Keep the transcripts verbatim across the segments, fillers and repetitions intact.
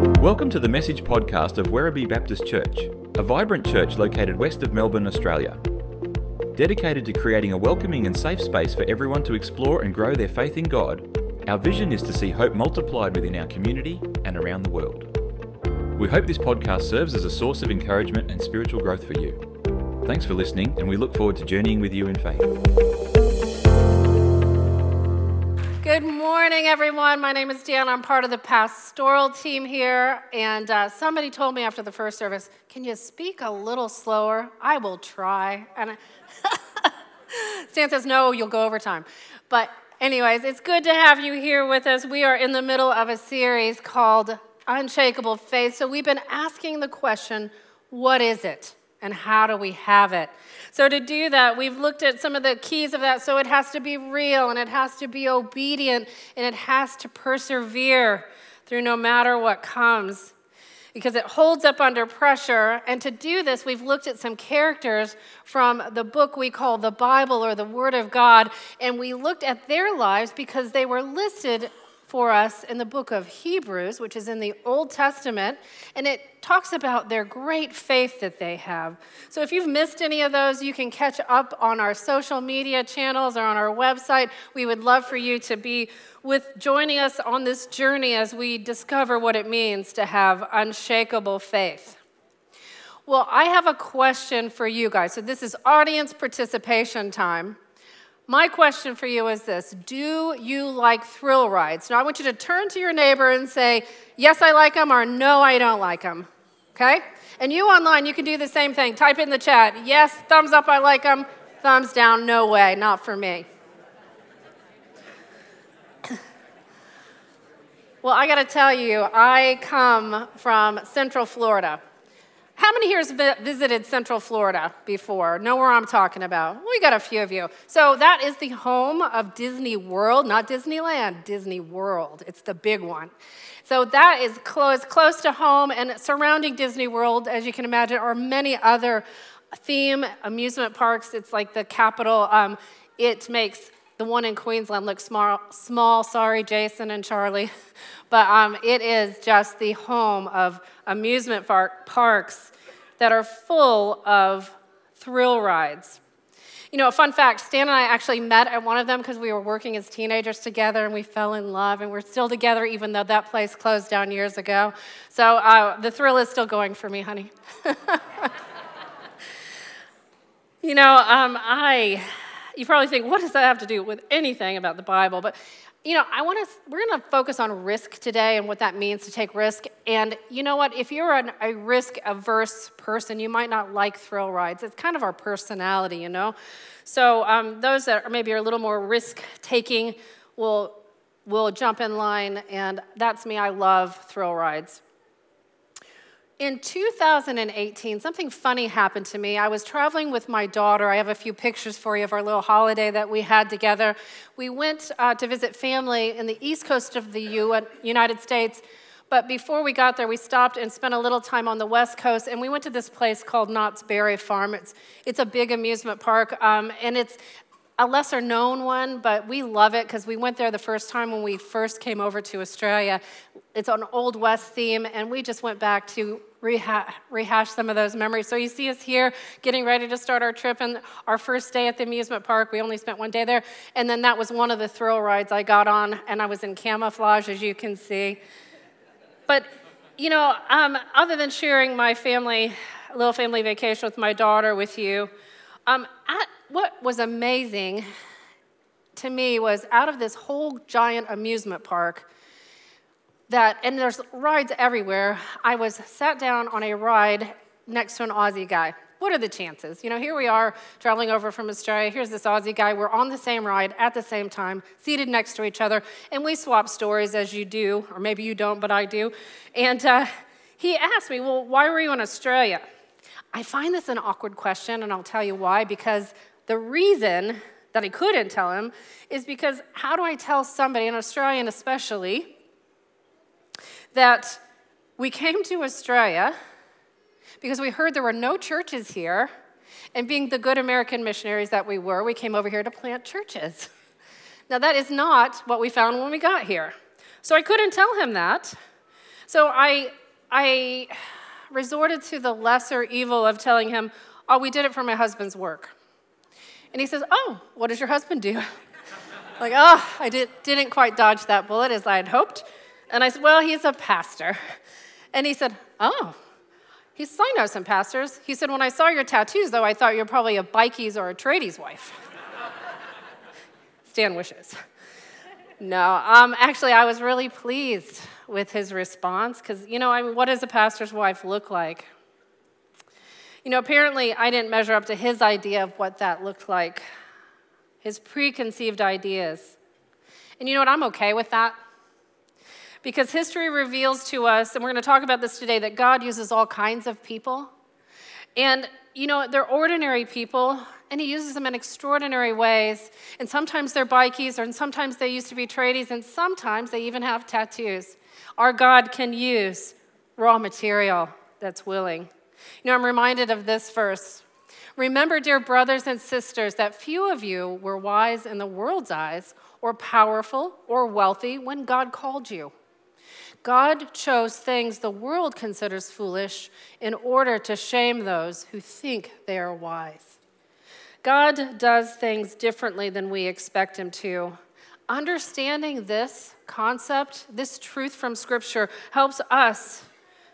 Welcome to the Message podcast of Werribee Baptist Church, a vibrant church located west of Melbourne, Australia. Dedicated to creating a welcoming and safe space for everyone to explore and grow their faith in God, our vision is to see hope multiplied within our community and around the world. We hope this podcast serves as a source of encouragement and spiritual growth for you. Thanks for listening, and we look forward to journeying with you in faith. Good morning, everyone. My name is Deanna. I'm part of the pastoral team here, and uh, somebody told me after the first service, can you speak a little slower? I will try. And I Stan says, no, you'll go over time. But anyways, it's good to have you here with us. We are in the middle of a series called Unshakable Faith. So we've been asking the question, what is it? And how do we have it? So to do that, we've looked at some of the keys of that. So it has to be real, and it has to be obedient, and it has to persevere through no matter what comes, because it holds up under pressure. And to do this, we've looked at some characters from the book we call the Bible or the Word of God, and we looked at their lives because they were listed for us in the book of Hebrews, which is in the Old Testament, and it talks about their great faith that they have. So if you've missed any of those, you can catch up on our social media channels or on our website. We would love for you to be with joining us on this journey as we discover what it means to have unshakable faith. Well, I have a question for you guys. So this is audience participation time. My question for you is this: do you like thrill rides? Now, I want you to turn to your neighbor and say, yes, I like them, or no, I don't like them, okay? And you online, you can do the same thing. Type in the chat, yes, thumbs up, I like them, thumbs down, no way, not for me. Well, I got to tell you, I come from Central Florida. How many here has visited Central Florida before? Know where I'm talking about? We got a few of you. So that is the home of Disney World, not Disneyland, Disney World. It's the big one. So that is close, close to home, and surrounding Disney World, as you can imagine, are many other theme amusement parks. It's like the capital. Um, it makes the one in Queensland look small, small. Sorry, Jason and Charlie. But um, it is just the home of amusement park, parks that are full of thrill rides. You know, a fun fact, Stan and I actually met at one of them because we were working as teenagers together, and we fell in love, and we're still together even though that place closed down years ago. So uh, the thrill is still going for me, honey. You know, um, I... You probably think, what does that have to do with anything about the Bible? But, you know, I want to. We're going to focus on risk today and what that means to take risk. And you know what? If you're an, a risk-averse person, you might not like thrill rides. It's kind of our personality, you know. So um, those that are maybe are a little more risk-taking will will jump in line, and that's me. I love thrill rides. In two thousand eighteen, something funny happened to me. I was traveling with my daughter. I have a few pictures for you of our little holiday that we had together. We went uh, to visit family in the east coast of the U- United States, but before we got there, we stopped and spent a little time on the west coast, and we went to this place called Knott's Berry Farm. It's, it's a big amusement park, um, and it's a lesser-known one, but we love it because we went there the first time when we first came over to Australia. It's an Old West theme, and we just went back to reha- rehash some of those memories. So you see us here getting ready to start our trip, and our first day at the amusement park, we only spent one day there, and then that was one of the thrill rides I got on, and I was in camouflage, as you can see. But, you know, um, other than sharing my family, little family vacation with my daughter with you, um, at, what was amazing to me was out of this whole giant amusement park, that, and there's rides everywhere, I was sat down on a ride next to an Aussie guy. What are the chances? You know, here we are traveling over from Australia. Here's this Aussie guy. We're on the same ride at the same time, seated next to each other, and we swap stories as you do, or maybe you don't, but I do. And uh, he asked me, well, why were you in Australia? I find this an awkward question, and I'll tell you why, because the reason that I couldn't tell him is because how do I tell somebody, an Australian especially, that we came to Australia because we heard there were no churches here, and being the good American missionaries that we were, we came over here to plant churches. Now, that is not what we found when we got here. So I couldn't tell him that. So I, I resorted to the lesser evil of telling him, oh, we did it for my husband's work. And he says, oh, what does your husband do? Like, oh, I did, didn't quite dodge that bullet as I had hoped. And I said, well, he's a pastor. And he said, oh, he said, I know some pastors. He said, when I saw your tattoos, though, I thought you were probably a bikies or a tradies wife. Stan wishes. No, um, actually, I was really pleased with his response because, you know, I mean, what does a pastor's wife look like? You know, apparently I didn't measure up to his idea of what that looked like, his preconceived ideas. And you know what? I'm okay with that. Because history reveals to us, and we're going to talk about this today, that God uses all kinds of people. And, you know, they're ordinary people, and he uses them in extraordinary ways. And sometimes they're bikies, and sometimes they used to be tradies, and sometimes they even have tattoos. Our God can use raw material that's willing. You know, I'm reminded of this verse. Remember, dear brothers and sisters, that few of you were wise in the world's eyes, or powerful, or wealthy when God called you. God chose things the world considers foolish in order to shame those who think they are wise. God does things differently than we expect him to. Understanding this concept, this truth from Scripture, helps us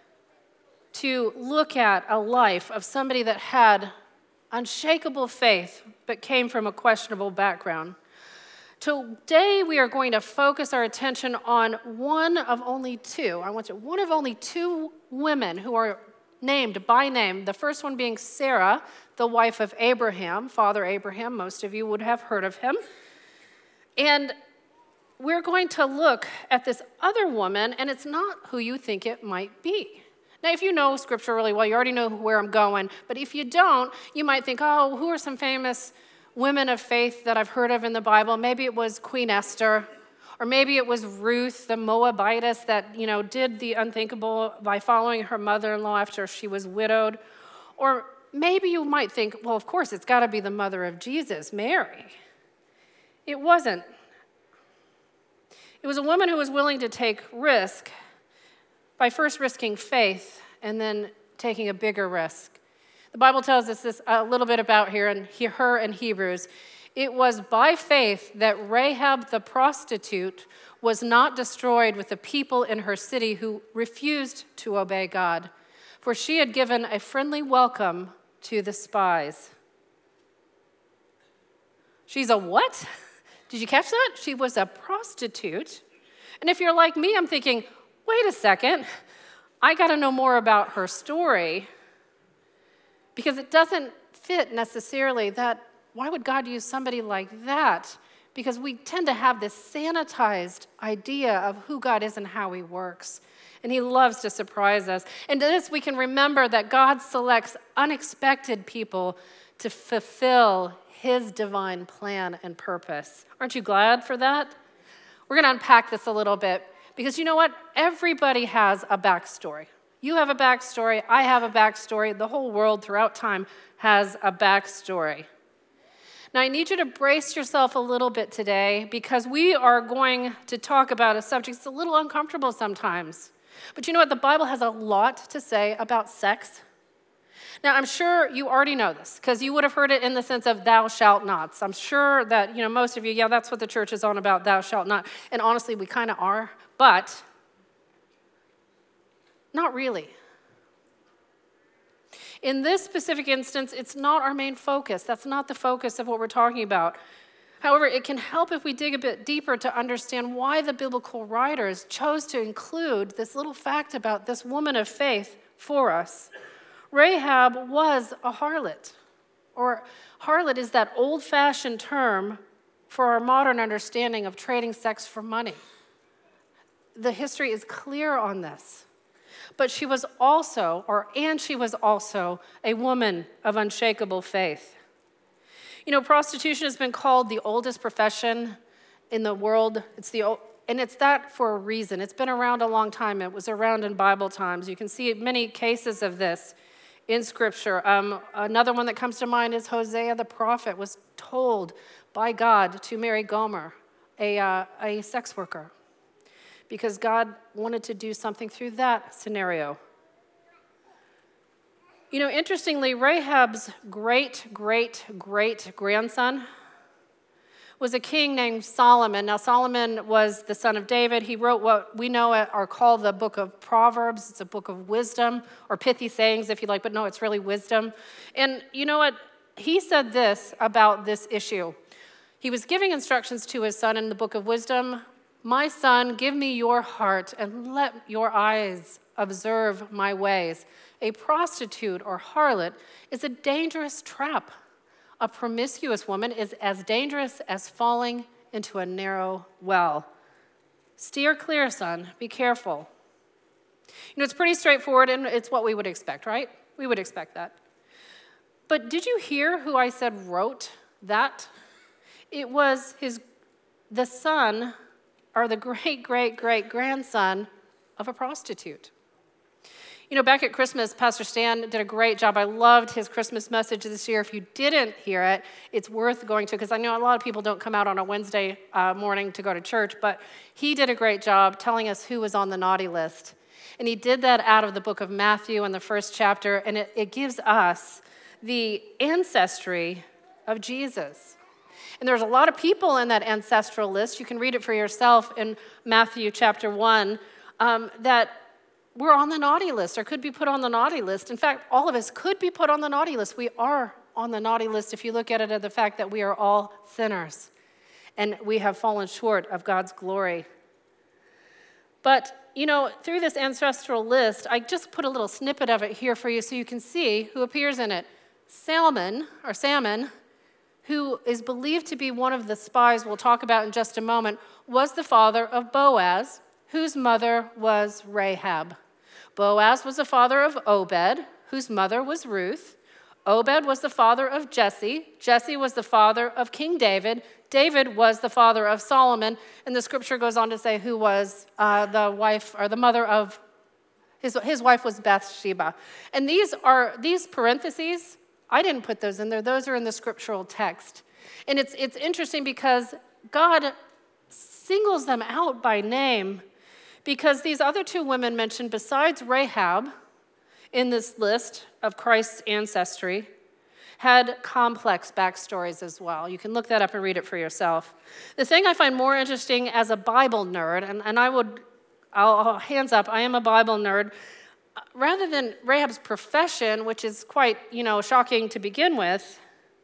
to look at a life of somebody that had unshakable faith but came from a questionable background. Today we are going to focus our attention on one of only two. I want you, one of only two women who are named by name. The first one being Sarah, the wife of Abraham, Father Abraham. Most of you would have heard of him. And we're going to look at this other woman, and it's not who you think it might be. Now, if you know Scripture really well, you already know where I'm going. But if you don't, you might think, oh, who are some famous women of faith that I've heard of in the Bible? Maybe it was Queen Esther, or maybe it was Ruth, the Moabitess that, you know, did the unthinkable by following her mother-in-law after she was widowed. Or maybe you might think, well, of course, it's got to be the mother of Jesus, Mary. It wasn't. It was a woman who was willing to take risk by first risking faith and then taking a bigger risk. The Bible tells us this a little bit about here in her in Hebrews. It was by faith that Rahab the prostitute was not destroyed with the people in her city who refused to obey God, for she had given a friendly welcome to the spies. She's a what? Did you catch that? She was a prostitute. And if you're like me, I'm thinking, wait a second, I got to know more about her story because it doesn't fit necessarily that, why would God use somebody like that? Because we tend to have this sanitized idea of who God is and how he works. And he loves to surprise us. And in this, we can remember that God selects unexpected people to fulfill his divine plan and purpose. Aren't you glad for that? We're going to unpack this a little bit. Because you know what? Everybody has a backstory. You have a backstory. I have a backstory. The whole world throughout time has a backstory. Now, I need you to brace yourself a little bit today because we are going to talk about a subject that's a little uncomfortable sometimes. But you know what? The Bible has a lot to say about sex. Now, I'm sure you already know this because you would have heard it in the sense of thou shalt nots. I'm sure that, you know, most of you, yeah, that's what the church is on about, thou shalt not. And honestly, we kind of are, but not really. In this specific instance, it's not our main focus. That's not the focus of what we're talking about. However, it can help if we dig a bit deeper to understand why the biblical writers chose to include this little fact about this woman of faith for us. Rahab was a harlot, or harlot is that old-fashioned term for our modern understanding of trading sex for money. The history is clear on this. But she was also, or and she was also, a woman of unshakable faith. You know, prostitution has been called the oldest profession in the world. It's the and it's that for a reason. It's been around a long time. It was around in Bible times. You can see many cases of this in Scripture. Um, another one that comes to mind is Hosea the prophet was told by God to marry Gomer, a, uh, a sex worker, because God wanted to do something through that scenario. You know, interestingly, Rahab's great, great, great grandson was a king named Solomon. Now, Solomon was the son of David. He wrote what we know are called the book of Proverbs. It's a book of wisdom, or pithy sayings, if you like, but no, it's really wisdom. And you know what? He said this about this issue. He was giving instructions to his son in the book of wisdom. My son, give me your heart and let your eyes observe my ways. A prostitute or harlot is a dangerous trap. A promiscuous woman is as dangerous as falling into a narrow well. Steer clear, son. Be careful. You know, it's pretty straightforward, and it's what we would expect, right? We would expect that. But did you hear who I said wrote that? It was his, the son, or the great, great, great grandson of a prostitute. You know, back at Christmas, Pastor Stan did a great job. I loved his Christmas message this year. If you didn't hear it, it's worth going to, because I know a lot of people don't come out on a Wednesday uh, morning to go to church, but he did a great job telling us who was on the naughty list. And he did that out of the book of Matthew in the first chapter, and it, it gives us the ancestry of Jesus. And there's a lot of people in that ancestral list. You can read it for yourself in Matthew chapter one, um, that we're on the naughty list, or could be put on the naughty list. In fact, all of us could be put on the naughty list. We are on the naughty list if you look at it as the fact that we are all sinners, and we have fallen short of God's glory. But, you know, through this ancestral list, I just put a little snippet of it here for you so you can see who appears in it. Salmon, or Salmon, who is believed to be one of the spies we'll talk about in just a moment, was the father of Boaz, whose mother was Rahab. Boaz was the father of Obed, whose mother was Ruth. Obed was the father of Jesse. Jesse was the father of King David. David was the father of Solomon. And the scripture goes on to say who was uh, the wife, or the mother of, his, his wife was Bathsheba. And these are, these parentheses, I didn't put those in there. Those are in the scriptural text. And it's, it's interesting because God singles them out by name, because these other two women mentioned, besides Rahab in this list of Christ's ancestry, had complex backstories as well. You can look that up and read it for yourself. The thing I find more interesting as a Bible nerd, and, and I would, I'll, I'll hands up, I am a Bible nerd, rather than Rahab's profession, which is quite, you know, shocking to begin with,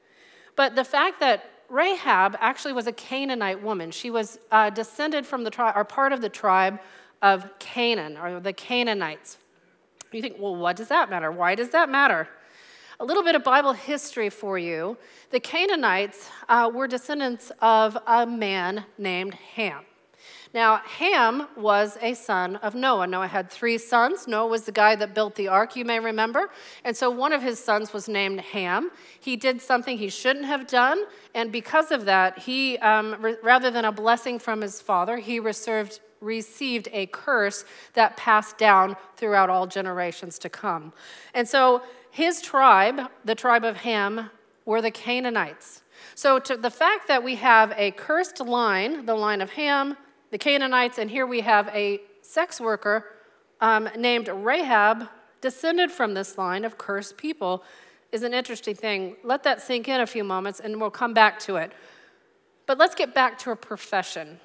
but the fact that Rahab actually was a Canaanite woman. She was uh, descended from the tribe, or part of the tribe of Canaan, or the Canaanites. You think, well, what does that matter? Why does that matter? A little bit of Bible history for you. The Canaanites uh, were descendants of a man named Ham. Now, Ham was a son of Noah. Noah had three sons. Noah was the guy that built the ark, you may remember. And so one of his sons was named Ham. He did something he shouldn't have done, and because of that, he, um, re- rather than a blessing from his father, he reserved, received a curse that passed down throughout all generations to come. And so his tribe, the tribe of Ham, were the Canaanites. So to the fact that we have a cursed line, the line of Ham, the Canaanites, and here we have a sex worker um, named Rahab, descended from this line of cursed people, is an interesting thing. Let that sink in a few moments, and we'll come back to it. But let's get back to her profession.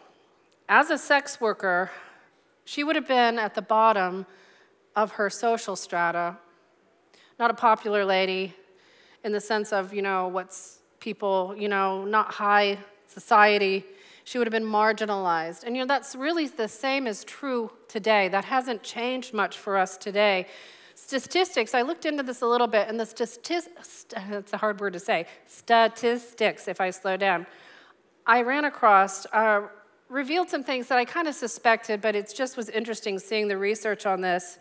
As a sex worker, she would have been at the bottom of her social strata, not a popular lady in the sense of, you know, what's people, you know, not high society. She would have been marginalized. And, you know, that's really the same is true today. That hasn't changed much for us today. Statistics, I looked into this a little bit, and the statistics, it's a hard word to say, statistics, if I slow down, I ran across, uh, revealed some things that I kind of suspected, but it just was interesting seeing the research on this.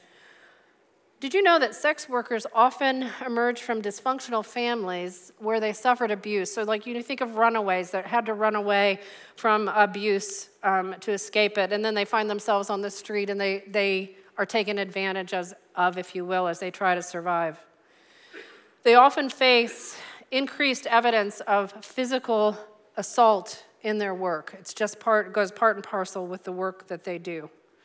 Did you know that sex workers often emerge from dysfunctional families where they suffered abuse? So like you think of runaways that had to run away from abuse um, to escape it, and then they find themselves on the street and they, they are taken advantage as, of, if you will, as they try to survive. They often face increased evidence of physical assault in their work. It's just part, goes part and parcel with the work that they do.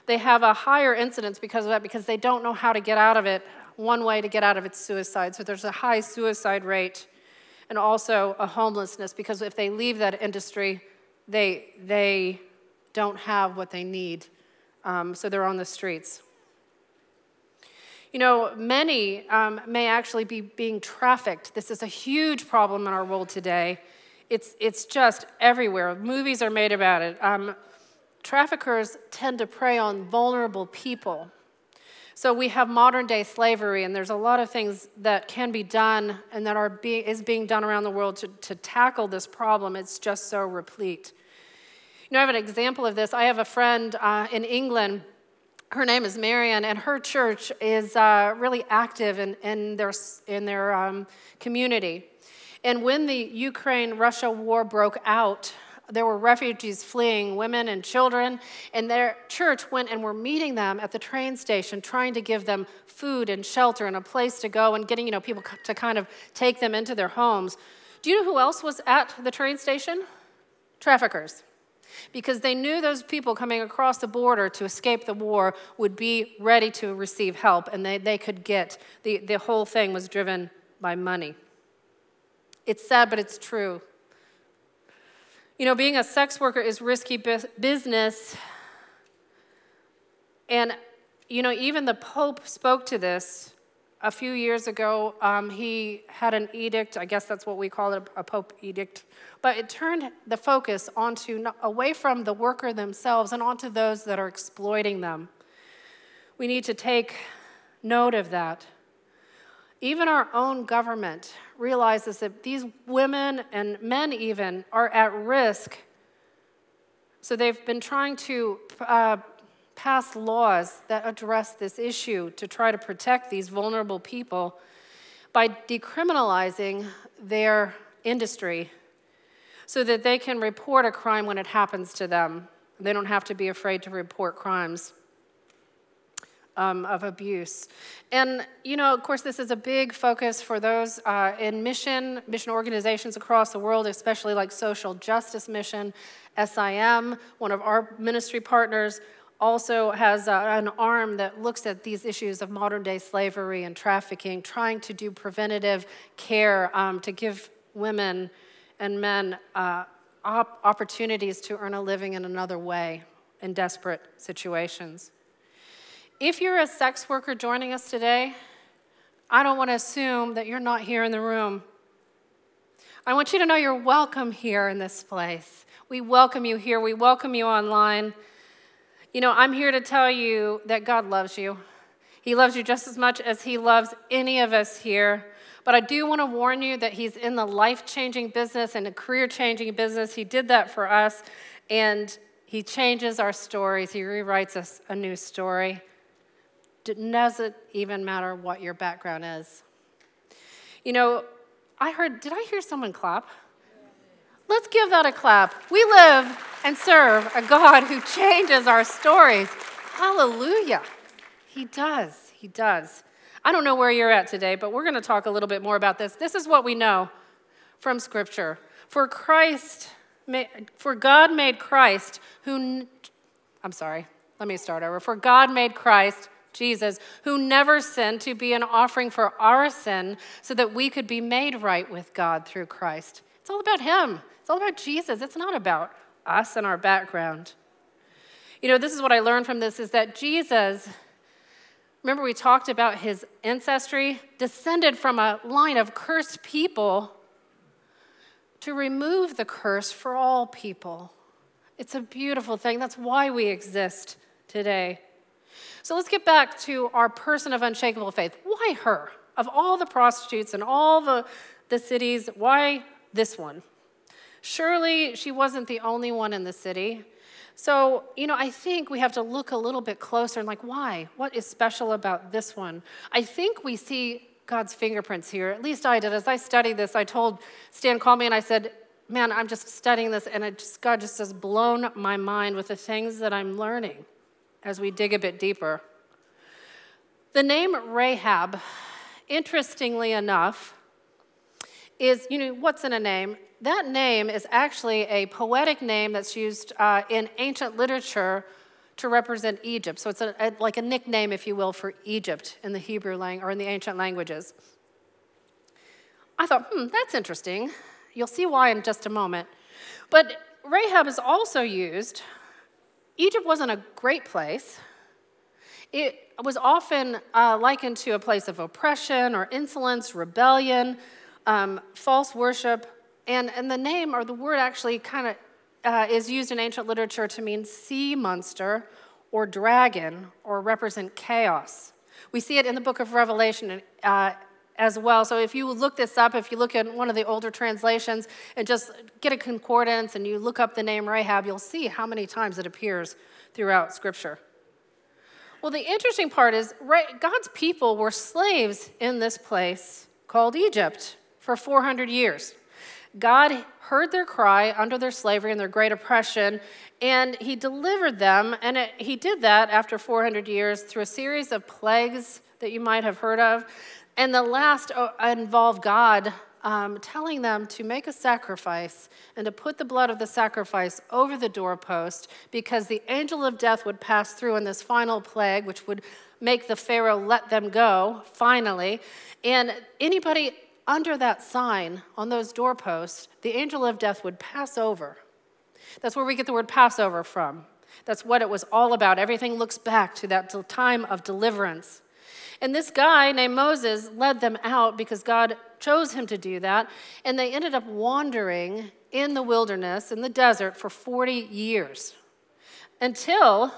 they have a higher incidence because of that, because they don't know how to get out of it. One way to get out of it is suicide. So there's a high suicide rate and also a homelessness, because if they leave that industry, they, they don't have what they need. Um, so they're on the streets. You know, many um, may actually be being trafficked. This is a huge problem in our world today. It's, it's just everywhere. Movies are made about it. Um, traffickers tend to prey on vulnerable people. So we have modern-day slavery, and there's a lot of things that can be done and that are be, is being done around the world to, to tackle this problem. It's just so replete. You know, I have an example of this. I have a friend uh, in England. Her name is Marian, and her church is uh, really active in, in their, in their um, community. And when the Ukraine-Russia war broke out, there were refugees fleeing, women and children, and their church went and were meeting them at the train station, trying to give them food and shelter and a place to go, and getting, you know, people to kind of take them into their homes. Do you know who else was at the train station? Traffickers. Because they knew those people coming across the border to escape the war would be ready to receive help, and they, they could get, the, the whole thing was driven by money. It's sad, but it's true. You know, being a sex worker is risky bu- business, and, you know, even the Pope spoke to this a few years ago. Um, he had an edict, I guess that's what we call it, a Pope edict, but it turned the focus onto, away from the worker themselves and onto those that are exploiting them. We need to take note of that. Even our own government realizes that these women and men even are at risk. So they've been trying to uh, pass laws that address this issue to try to protect these vulnerable people by decriminalizing their industry so that they can report a crime when it happens to them. They don't have to be afraid to report crimes um, of abuse. And, you know, of course, this is a big focus for those uh, in mission, mission organizations across the world, especially like Social Justice Mission. S I M, one of our ministry partners, also has uh, an arm that looks at these issues of modern-day slavery and trafficking, trying to do preventative care um, to give women and men uh, op- opportunities to earn a living in another way in desperate situations. If you're a sex worker joining us today, I don't want to assume that you're not here in the room. I want you to know you're welcome here in this place. We welcome you here. We welcome you online. You know, I'm here to tell you that God loves you. He loves you just as much as he loves any of us here. But I do want to warn you that he's in the life-changing business and a career-changing business. He did that for us, and he changes our stories. He rewrites us a new story. It doesn't even matter what your background is. You know, I heard, did I hear someone clap? Let's give that a clap. We live and serve a God who changes our stories. Hallelujah. He does. He does. I don't know where you're at today, but we're going to talk a little bit more about this. This is what we know from Scripture. For Christ, for God made Christ, who, I'm sorry, let me start over. For God made Christ, Jesus, who never sinned, to be an offering for our sin so that we could be made right with God through Christ. It's all about him. It's all about Jesus. It's not about us and our background. You know, this is what I learned from this, is that Jesus, remember we talked about his ancestry, descended from a line of cursed people to remove the curse for all people. It's a beautiful thing. That's why we exist today. So let's get back to our person of unshakable faith. Why her? Of all the prostitutes and all the, the cities, why this one? Surely she wasn't the only one in the city. So, you know, I think we have to look a little bit closer and like, why? What is special about this one? I think we see God's fingerprints here. At least I did. As I studied this, I told Stan, called me, and I said, man, I'm just studying this, and it just, God just has blown my mind with the things that I'm learning as we dig a bit deeper. The name Rahab, interestingly enough, is, you know, what's in a name? That name is actually a poetic name that's used uh, in ancient literature to represent Egypt. So it's a, a, like a nickname, if you will, for Egypt in the Hebrew language or in the ancient languages. I thought, hmm, that's interesting. You'll see why in just a moment. But Rahab is also used. Egypt wasn't a great place. It was often uh, likened to a place of oppression or insolence, rebellion, um, false worship. And, and the name or the word actually kind of uh, is used in ancient literature to mean sea monster or dragon or represent chaos. We see it in the book of Revelation uh, as well. So if you look this up, if you look at one of the older translations and just get a concordance and you look up the name Rahab, you'll see how many times it appears throughout Scripture. Well, the interesting part is God's people were slaves in this place called Egypt for four hundred years. God heard their cry under their slavery and their great oppression, and he delivered them, and it, he did that after four hundred years through a series of plagues that you might have heard of. And the last involved God um, telling them to make a sacrifice and to put the blood of the sacrifice over the doorpost because the angel of death would pass through in this final plague, which would make the Pharaoh let them go, finally. And anybody under that sign on those doorposts, the angel of death would pass over. That's where we get the word Passover from. That's what it was all about. Everything looks back to that time of deliverance. And this guy named Moses led them out because God chose him to do that. And they ended up wandering in the wilderness, in the desert, for forty years until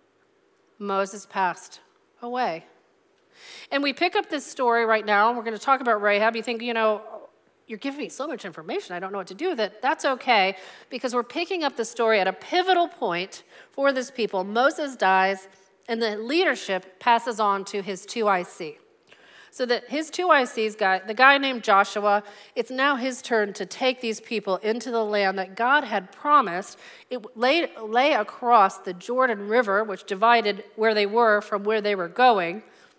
Moses passed away. And we pick up this story right now, and we're going to talk about Rahab. You think, you know, you're giving me so much information, I don't know what to do with it. That's okay, because we're picking up the story at a pivotal point for this people. Moses dies, and the leadership passes on to his two I C. So that his two I Cs, guy, the guy named Joshua, it's now his turn to take these people into the land that God had promised. It lay, lay across the Jordan River, which divided where they were from where they were going,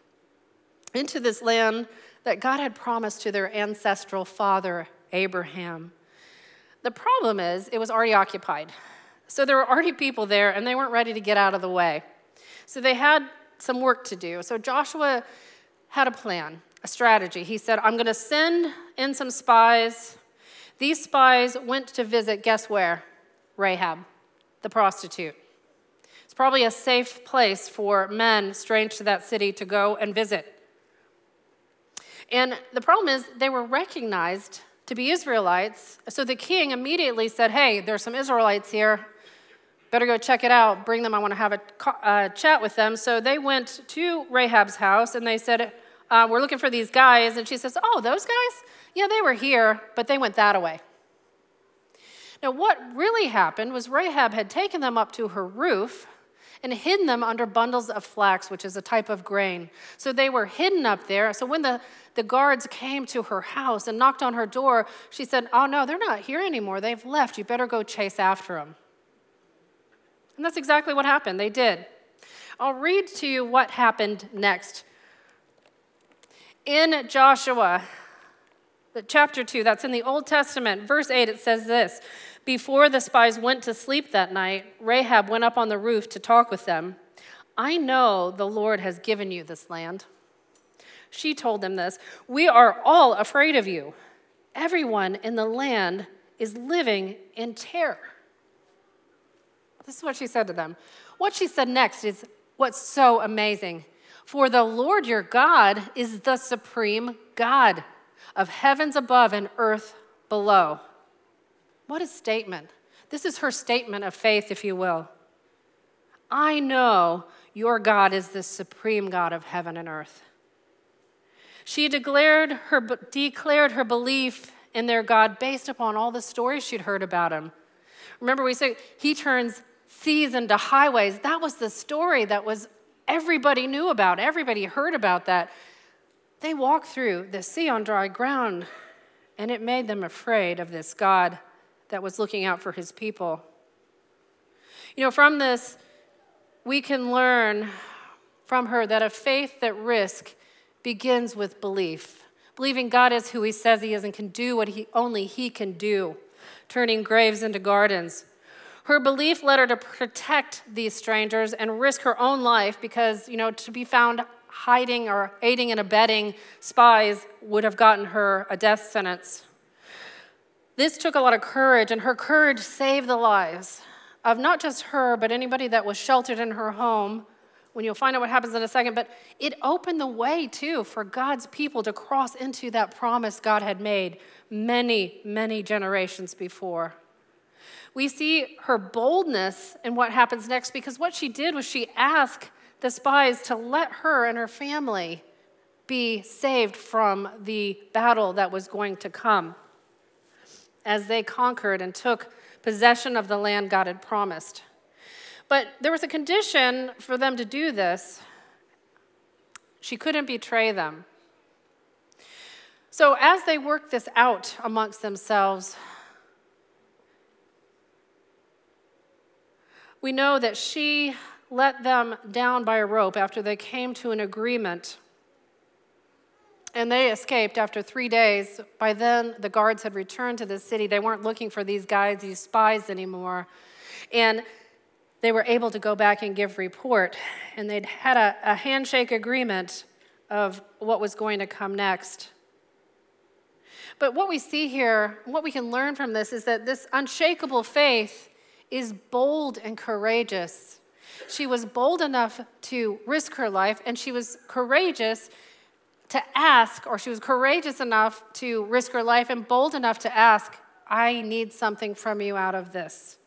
into this land that God had promised to their ancestral father, Abraham. The problem is, it was already occupied. So there were already people there, and they weren't ready to get out of the way. So they had some work to do. So Joshua had a plan, a strategy. He said, I'm going to send in some spies. These spies went to visit, guess where? Rahab, the prostitute. It's probably a safe place for men strange to that city to go and visit. And the problem is they were recognized to be Israelites. So the king immediately said, hey, there's some Israelites here. Better go check it out. Bring them. I want to have a uh, chat with them. So they went to Rahab's house, and they said, uh, we're looking for these guys. And she says, oh, those guys? Yeah, they were here, but they went that way. Now, what really happened was Rahab had taken them up to her roof and hidden them under bundles of flax, which is a type of grain. So they were hidden up there. So when the, the guards came to her house and knocked on her door, she said, oh, no, they're not here anymore. They've left. You better go chase after them. And that's exactly what happened. They did. I'll read to you what happened next. In Joshua, chapter two, that's in the Old Testament, verse eight, it says this. Before the spies went to sleep that night, Rahab went up on the roof to talk with them. I know the Lord has given you this land. She told them this. We are all afraid of you. Everyone in the land is living in terror. This is what she said to them. What she said next is what's so amazing. For the Lord your God is the supreme God of heavens above and earth below. What a statement. This is her statement of faith, if you will. I know your God is the supreme God of heaven and earth. She declared her, declared her belief in their God based upon all the stories she'd heard about him. Remember, we said he turns seas into highways. That was the story that was everybody knew about. Everybody heard about that. They walked through the sea on dry ground, and it made them afraid of this God that was looking out for his people. You know, from this, we can learn from her that a faith that risk begins with belief. Believing God is who he says he is and can do what he only he can do, turning graves into gardens. Her belief led her to protect these strangers and risk her own life because, you know, to be found hiding or aiding and abetting spies would have gotten her a death sentence. This took a lot of courage, and her courage saved the lives of not just her, but anybody that was sheltered in her home, when you'll find out what happens in a second. But it opened the way, too, for God's people to cross into that promise God had made many, many generations before. We see her boldness in what happens next, because what she did was she asked the spies to let her and her family be saved from the battle that was going to come as they conquered and took possession of the land God had promised. But there was a condition for them to do this. She couldn't betray them. So as they worked this out amongst themselves, we know that she let them down by a rope after they came to an agreement. And they escaped after three days. By then, the guards had returned to the city. They weren't looking for these guys, these spies anymore. And they were able to go back and give report. And they'd had a, a handshake agreement of what was going to come next. But what we see here, what we can learn from this, is that this unshakable faith is bold and courageous. She was bold enough to risk her life, and she was courageous to ask, or she was courageous enough to risk her life and bold enough to ask, I need something from you out of this.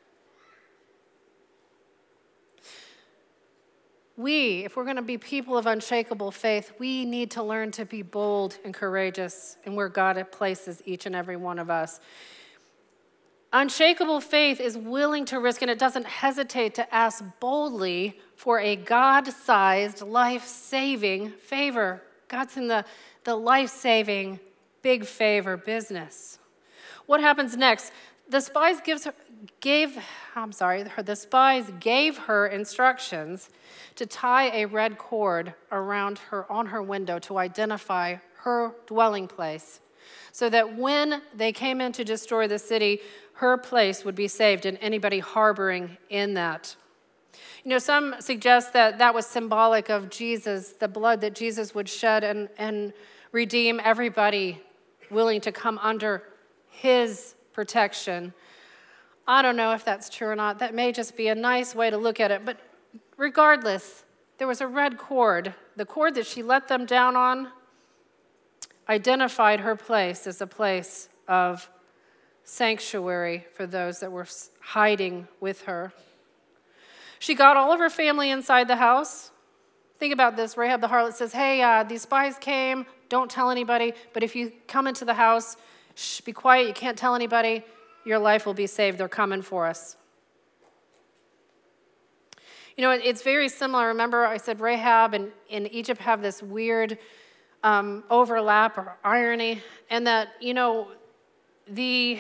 We, if we're going to be people of unshakable faith, we need to learn to be bold and courageous in where God places each and every one of us. Unshakable faith is willing to risk, and it doesn't hesitate to ask boldly for a God-sized, life-saving favor. God's in the, the life-saving, big favor business. What happens next? The spies gives her, gave, I'm sorry, the spies gave her instructions to tie a red cord around her on her window to identify her dwelling place, so that when they came in to destroy the city, her place would be saved and anybody harboring in that. You know, some suggest that that was symbolic of Jesus, the blood that Jesus would shed and, and redeem everybody willing to come under his protection. I don't know if that's true or not. That may just be a nice way to look at it. But regardless, there was a red cord. The cord that she let them down on identified her place as a place of sanctuary for those that were hiding with her. She got all of her family inside the house. Think about this. Rahab the harlot says, hey, uh, these spies came. Don't tell anybody. But if you come into the house, shh, be quiet. You can't tell anybody. Your life will be saved. They're coming for us. You know, it's very similar. Remember, I said Rahab and in Egypt have this weird um, overlap or irony. And that, you know, the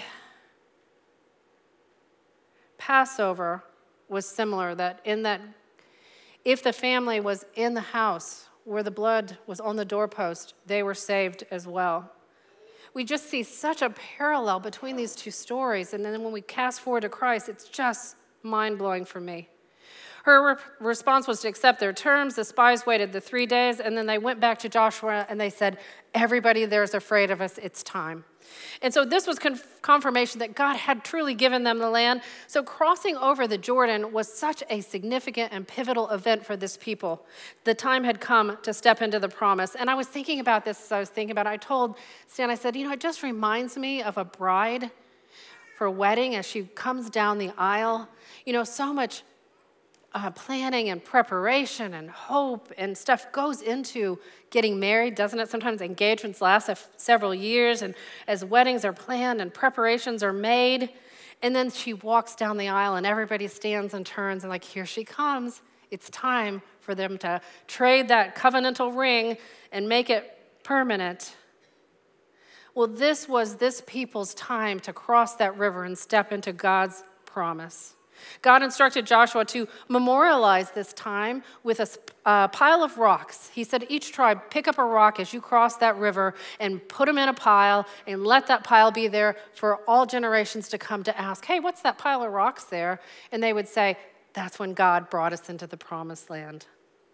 Passover was similar, that in that if the family was in the house where the blood was on the doorpost, they were saved as well. We just see such a parallel between these two stories, and then when we cast forward to Christ, it's just mind-blowing for me. Her re- response was to accept their terms. The spies waited the three days, and then they went back to Joshua, and they said, everybody there is afraid of us. It's time. And so this was conf- confirmation that God had truly given them the land. So crossing over the Jordan was such a significant and pivotal event for this people. The time had come to step into the promise. And I was thinking about this as I was thinking about it. I told Stan, I said, you know, it just reminds me of a bride for a wedding as she comes down the aisle. You know, so much Uh, planning and preparation and hope and stuff goes into getting married, doesn't it? Sometimes engagements last a f- several years, and as weddings are planned and preparations are made, and then she walks down the aisle and everybody stands and turns and like, here she comes. It's time for them to trade that covenantal ring and make it permanent. Well, this was this people's time to cross that river and step into God's promise. God instructed Joshua to memorialize this time with a uh, pile of rocks. He said, each tribe, pick up a rock as you cross that river and put them in a pile and let that pile be there for all generations to come to ask, hey, what's that pile of rocks there? And they would say, that's when God brought us into the promised land.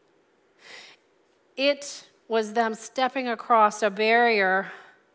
It was them stepping across a barrier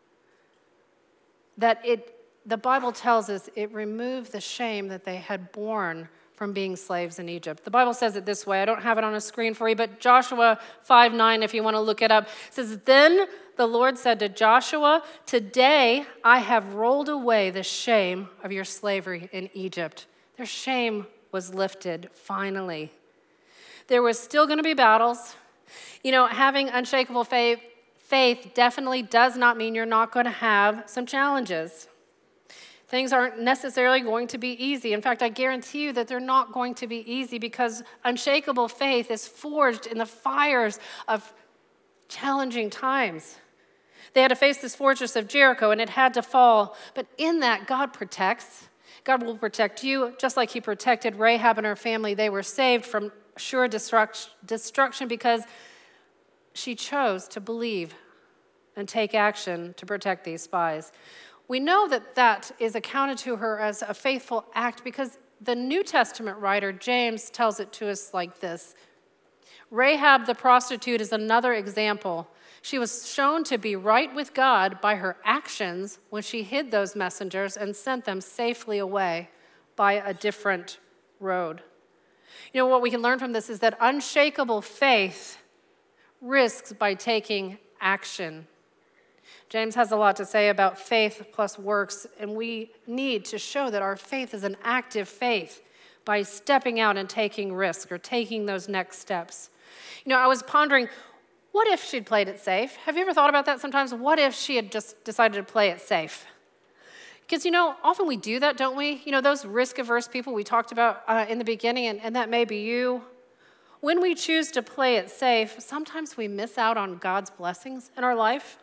that it the Bible tells us it removed the shame that they had borne from being slaves in Egypt. The Bible says it this way. I don't have it on a screen for you, but Joshua five nine, if you want to look it up, says, then the Lord said to Joshua, today I have rolled away the shame of your slavery in Egypt. Their shame was lifted, finally. There was still going to be battles. You know, having unshakable faith, faith definitely does not mean you're not going to have some challenges. Things aren't necessarily going to be easy. In fact, I guarantee you that they're not going to be easy because unshakable faith is forged in the fires of challenging times. They had to face this fortress of Jericho, and it had to fall. But in that, God protects. God will protect you, just like he protected Rahab and her family. They were saved from sure destruction because she chose to believe and take action to protect these spies. We know that that is accounted to her as a faithful act because the New Testament writer, James, tells it to us like this. Rahab the prostitute is another example. She was shown to be right with God by her actions when she hid those messengers and sent them safely away by a different road. You know, what we can learn from this is that unshakable faith risks by taking action. James has a lot to say about faith plus works, and we need to show that our faith is an active faith by stepping out and taking risk or taking those next steps. You know, I was pondering, what if she'd played it safe? Have you ever thought about that sometimes? What if she had just decided to play it safe? Because, you know, often we do that, don't we? You know, those risk-averse people we talked about uh, in the beginning, and, and that may be you. When we choose to play it safe, sometimes we miss out on God's blessings in our life.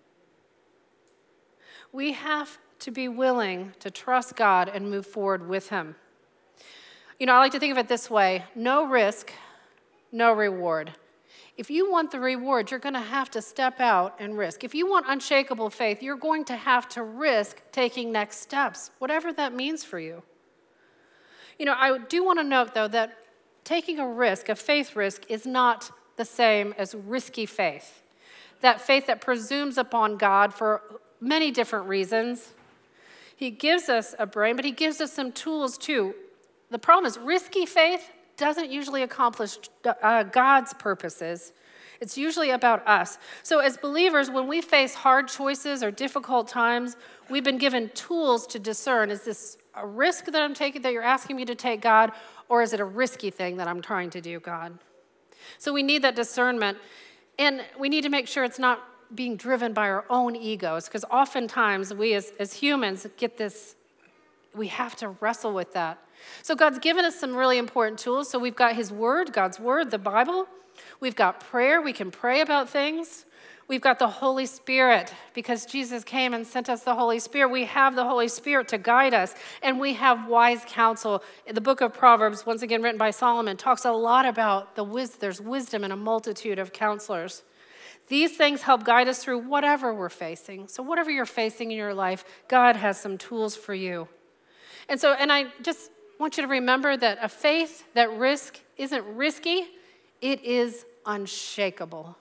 We have to be willing to trust God and move forward with him. You know, I like to think of it this way. No risk, no reward. If you want the reward, you're going to have to step out and risk. If you want unshakable faith, you're going to have to risk taking next steps, whatever that means for you. You know, I do want to note, though, that taking a risk, a faith risk, is not the same as risky faith. That faith that presumes upon God for many different reasons. He gives us a brain, but he gives us some tools too. The problem is risky faith doesn't usually accomplish uh, God's purposes. It's usually about us. So as believers, when we face hard choices or difficult times, we've been given tools to discern, is this a risk that I'm taking, that you're asking me to take, God, or is it a risky thing that I'm trying to do, God? So we need that discernment, and we need to make sure it's not being driven by our own egos, because oftentimes we as, as humans get this, we have to wrestle with that. So God's given us some really important tools. So we've got his word, God's word, the Bible. We've got prayer. We can pray about things. We've got the Holy Spirit, because Jesus came and sent us the Holy Spirit. We have the Holy Spirit to guide us, and we have wise counsel. The book of Proverbs, once again written by Solomon, talks a lot about the wisdom. There's wisdom in a multitude of counselors. These things help guide us through whatever we're facing. So whatever you're facing in your life, God has some tools for you. And so, and I just want you to remember that a faith that risk isn't risky, it is unshakable.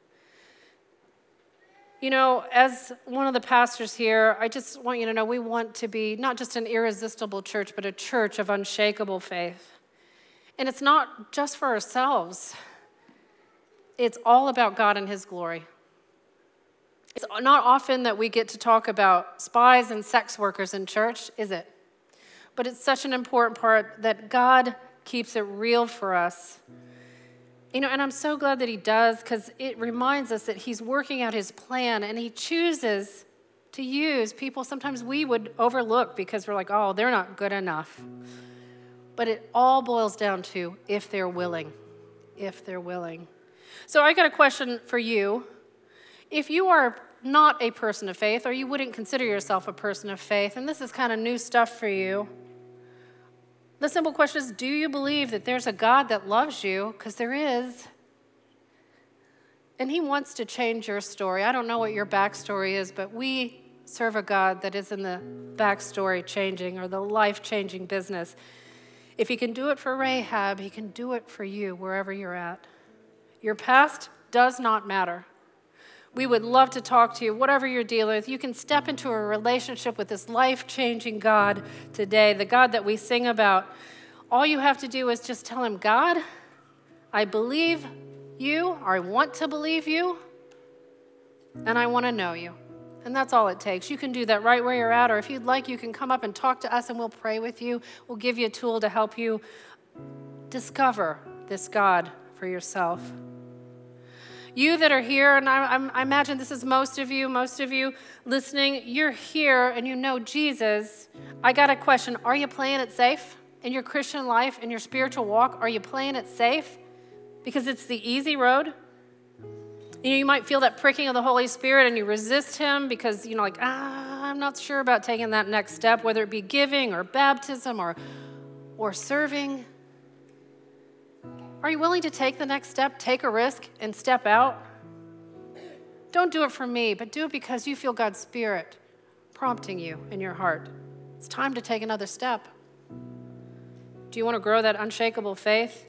You know, as one of the pastors here, I just want you to know we want to be not just an irresistible church, but a church of unshakable faith. And it's not just for ourselves. It's all about God and his glory. It's not often that we get to talk about spies and sex workers in church, is it? But it's such an important part that God keeps it real for us. You know, and I'm so glad that he does, because it reminds us that he's working out his plan, and he chooses to use people sometimes we would overlook because we're like, oh, they're not good enough. But it all boils down to if they're willing, if they're willing. So I got a question for you. If you are not a person of faith, or you wouldn't consider yourself a person of faith, and this is kind of new stuff for you, The simple question is, do you believe that there's a God that loves you? Because there is. And he wants to change your story. I don't know what your backstory is, but we serve a God that is in the backstory changing or the life-changing business. If he can do it for Rahab, he can do it for you wherever you're at. Your past does not matter. We would love to talk to you, whatever you're dealing with. You can step into a relationship with this life-changing God today, the God that we sing about. All you have to do is just tell him, God, I believe you, or I want to believe you, and I want to know you. And that's all it takes. You can do that right where you're at, or if you'd like, you can come up and talk to us, and we'll pray with you. We'll give you a tool to help you discover this God for yourself. You that are here, and I, I imagine this is most of you, most of you listening, you're here and you know Jesus. I got a question. Are you playing it safe in your Christian life, in your spiritual walk? Are you playing it safe? Because it's the easy road. You know, you might feel that pricking of the Holy Spirit and you resist him because, you know, like, ah, I'm not sure about taking that next step, whether it be giving or baptism or, or serving. Are you willing to take the next step, take a risk, and step out? Don't do it for me, but do it because you feel God's Spirit prompting you in your heart. It's time to take another step. Do you want to grow that unshakable faith?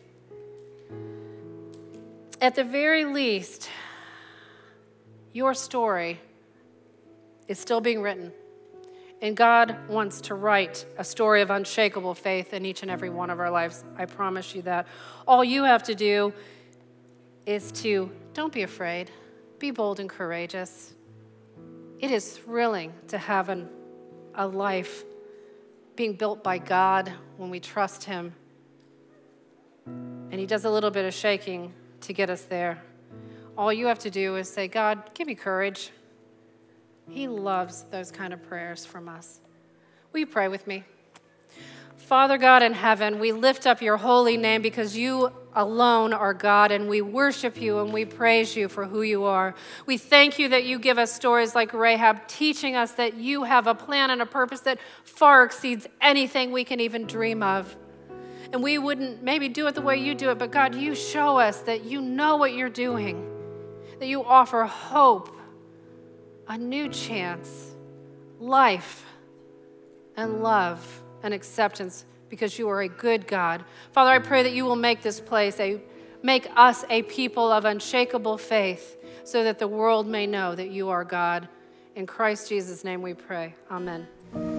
At the very least, your story is still being written. And God wants to write a story of unshakable faith in each and every one of our lives. I promise you that. All you have to do is to, don't be afraid. Be bold and courageous. It is thrilling to have an, a life being built by God when we trust him. And he does a little bit of shaking to get us there. All you have to do is say, God, give me courage. He loves those kind of prayers from us. Will you pray with me? Father God in heaven, we lift up your holy name because you alone are God, and we worship you and we praise you for who you are. We thank you that you give us stories like Rahab, teaching us that you have a plan and a purpose that far exceeds anything we can even dream of. And we wouldn't maybe do it the way you do it, but God, you show us that you know what you're doing, that you offer hope, a new chance, life, and love and acceptance because you are a good God. Father, I pray that you will make this place, a, make us a people of unshakable faith so that the world may know that you are God. In Christ Jesus' name we pray. Amen.